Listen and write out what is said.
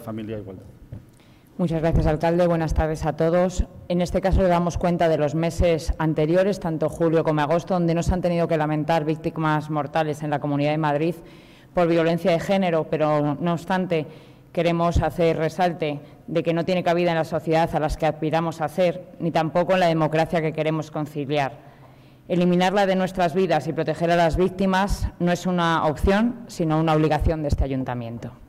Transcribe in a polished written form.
Familia e Igualdad. Muchas gracias, alcalde. Buenas tardes a todos. En este caso le damos cuenta de los meses anteriores, tanto julio como agosto, donde no se han tenido que lamentar víctimas mortales en la Comunidad de Madrid por violencia de género, pero no obstante queremos hacer resalte de que no tiene cabida en la sociedad a las que aspiramos a hacer, ni tampoco en la democracia que queremos conciliar. Eliminarla de nuestras vidas y proteger a las víctimas no es una opción, sino una obligación de este ayuntamiento.